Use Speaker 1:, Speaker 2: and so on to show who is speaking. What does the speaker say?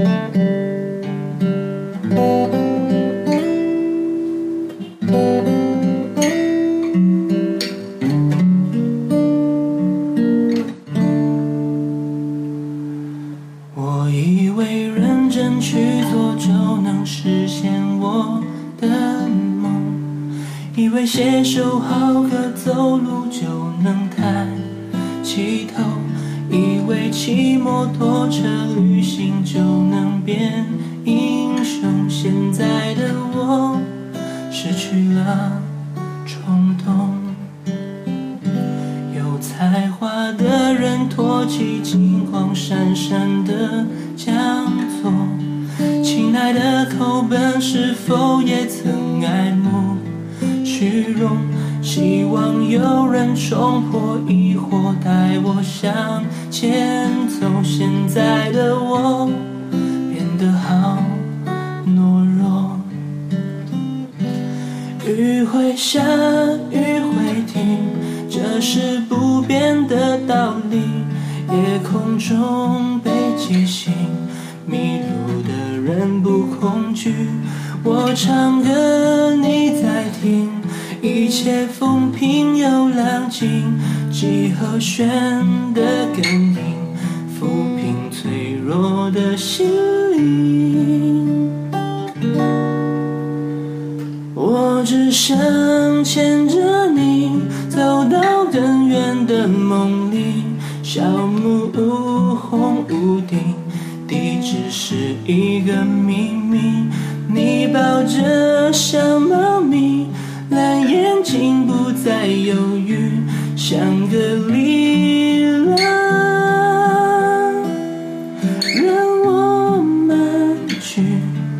Speaker 1: 我以为认真去做就能实现我的梦，以为写首好歌走路就能抬起头，以为骑摩托车旅行就能变英雄。现在的我失去了冲动，有才华的人托起金光闪闪的讲座，亲爱的口本是否也曾爱慕虚荣？希望有人冲破疑惑，带我向前走。现在的我变得好懦弱，雨会下，雨会停，这是不变的道理。夜空中被记醒，迷路的人不恐惧。我唱歌你在听，一切风平又浪静，几和弦的根音，抚平脆弱的心灵。我只想牵着你走到更远的梦里，小木屋红屋顶，地址是一个秘密。你抱着小猫咪，蓝眼睛不再犹豫，像个离了，让我们去